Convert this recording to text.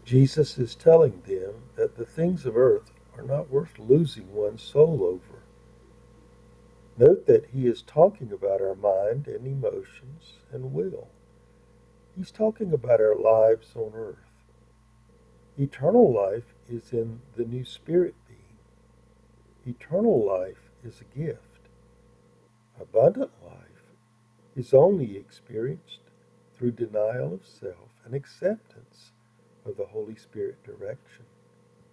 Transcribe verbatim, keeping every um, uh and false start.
Jesus is telling them that the things of earth are not worth losing one's soul over. Note that he is talking about our mind and emotions and will. He's talking about our lives on earth. Eternal life is in the new spirit being. Eternal life is a gift. Abundant life is only experienced through denial of self and acceptance of the Holy Spirit direction.